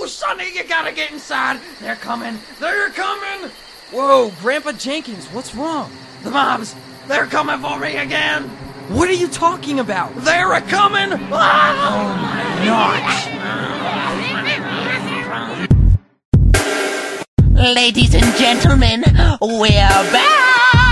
Oh, Sonny, you gotta get inside. They're coming. They're coming. Whoa, Grandpa Jenkins, what's wrong? The mobs. They're coming for me again. What are you talking about? They're a-coming. Ah! Oh, my nuts. Ladies and gentlemen, we're back!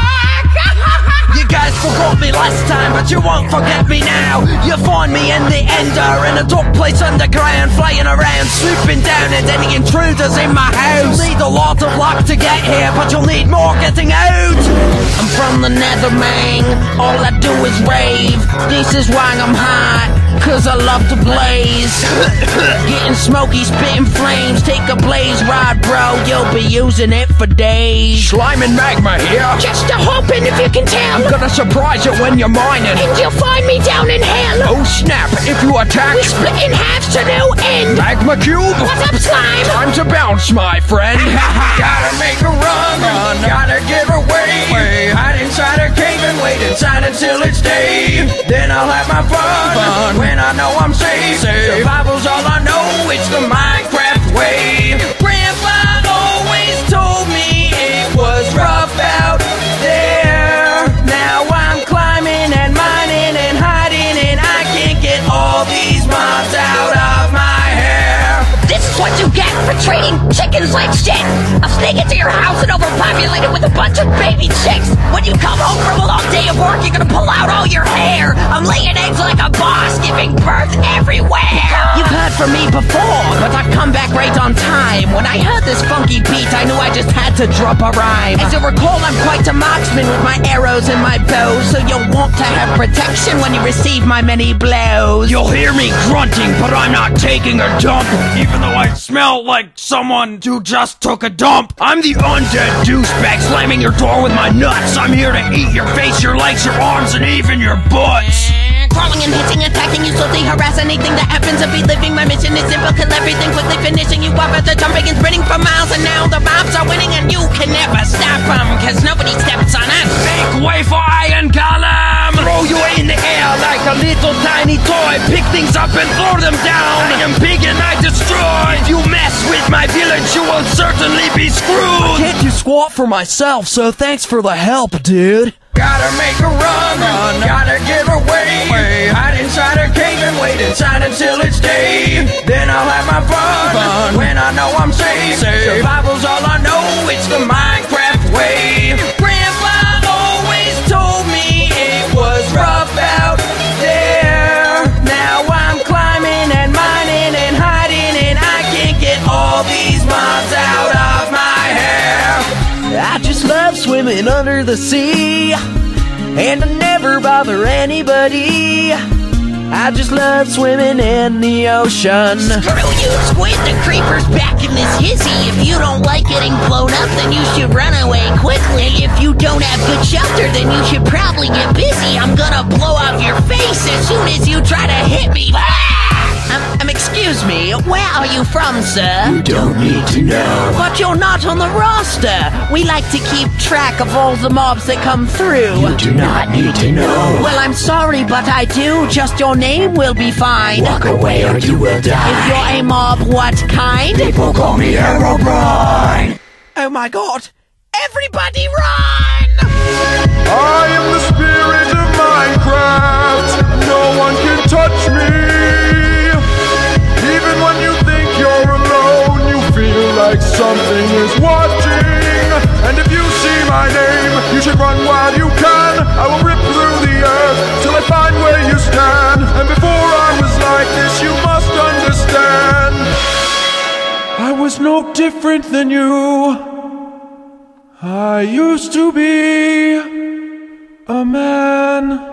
You guys forgot me last time, but you won't forget me now. You find me in the Ender, in a dark place underground, flying around, swooping down at any intruders in my house. You'll need a lot of luck to get here, but you'll need more getting out. I'm from the Nether, man. All I do is rave. This is why I'm hot, cause I love to blaze. Getting smoky, spitting flames. Take a blaze rod, bro, you'll be using it for days. Slime and magma here. Just a hoping if you can tell. I'm gonna surprise you when you're mining. And you'll find me down in hell. Oh snap, if you attack, we split in half to no end. Magma cube. What's up, slime? Time to bounce, my friend. Gotta make a run. Gotta get away. Hide inside a cave and wait inside until it's day. Then I'll have my fun. When I know I'm safe. Survival's all I know. It's the Minecraft way. Grandpa always told me it was rough out there. Now I'm climbing and mining and hiding, and I can't get all these mobs out of my hair. This is what you get for treating chickens like shit. I'll sneak into your house and overpopulate it with a bunch of baby chicks. When you come home from a long day of work, you're gonna pull out all your hair. I'm laying eggs like a boss, giving birth everywhere. You've heard from me before, but I've come back right on time. When I heard this funky beat, I knew I just had to drop a rhyme. As you recall, I'm quite a marksman with my arrows and my bows, so you'll want to have protection when you receive my many blows. You'll hear me grunting, but I'm not taking a dump. Even though I smell like someone who just took a dump. I'm the undead douchebag slamming your door with my nuts. I'm here to eat your face, your legs, your arms, and even your butts. Crawling and hitting, attacking you, slowly harass anything that happens to be living. My mission is simple, kill everything, quickly finishing you off after jumping and sprinting for miles. And now the mobs are winning and you can never stop them, cause nobody steps on us. Make way for Iron Golem! Throw you in the air like a little tiny toy. Pick things up and throw them down. I am big and I destroy. If you mess with my village, you will certainly be screwed. I can't do squat for myself, so thanks for the help, dude. Gotta make a run. Gotta get away. Hide inside a cave and wait inside until it's day. Then I'll have my fun. When I know I'm safe. Survival's all I know. It's the Minecraft way. Grandpa always told me it was rough out there. Now I'm climbing and mining and hiding, and I can't get all these mobs out of my hair. I just love swimming under the sea, and I never bother anybody. I just love swimming in the ocean. Screw you, squid, the creeper's back in this hissy. If you don't like getting blown up, then you should run away quickly. If you don't have good shelter, then you should probably get busy. I'm gonna blow off your face as soon as you try to hit me. Excuse me, where are you from, sir? You don't need to know. But you're not on the roster. We like to keep track of all the mobs that come through. You do not need to know. Well, I'm sorry, but I do. Just your name will be fine. Walk away or you will die. If you're a mob, what kind? People call me Herobrine. Oh my god! Everybody run! I am the spirit of Minecraft. No one can touch me. Even when you think you're alone, you feel like something is watching. And if you see my name, you should run while you can. I will rip through the earth till I find where you stand. And before I was like this, you must understand, I was no different than you. I used to be a man.